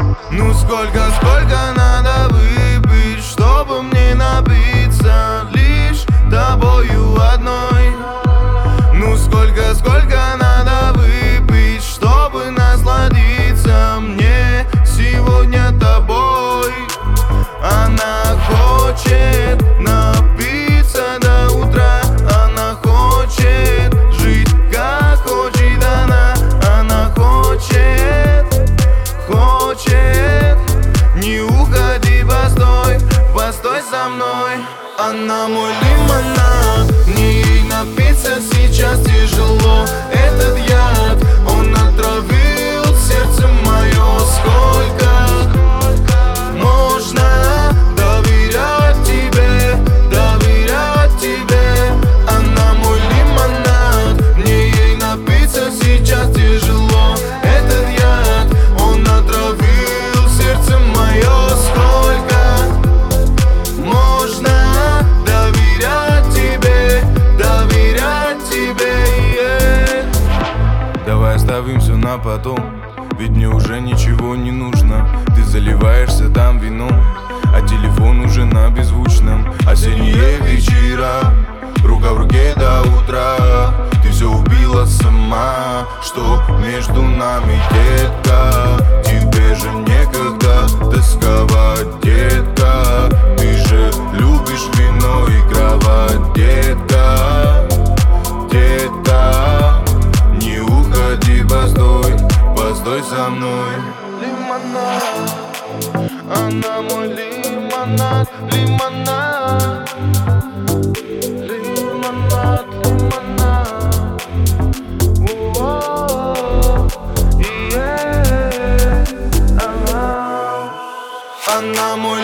Ну сколько надо выпить, чтобы мне напиться лишь тобою одной? Ну сколько надо выпить, чтобы насладиться мне сегодня тобой? Она хочет напиться до утра, она хочет жить как хочет она. Она хочет, не уходи, постой со мной. Она мой лимонад, мне ей напиться сейчас тяжело. Этот яд, он отравил сердце мое. Сколько можно доверять тебе? Она мой лимонад, мне ей напиться сейчас тяжело. Этот яд, он отравил сердце мое. Сколько можно доверять тебе, yeah. Давай оставим все на потом, ведь мне уже ничего не нужно. Ты заливаешься там вином, а телефон уже на беззвучном. Осенние вечера, рука в руке до утра. Ты все убила сама, что между нами, детка? Тебе же некогда тосковать, детка. Ты же любишь вино и кровать, детка. Не уходи, постой со мной. Лимонад, она мой лимонад, лимонад. Она мой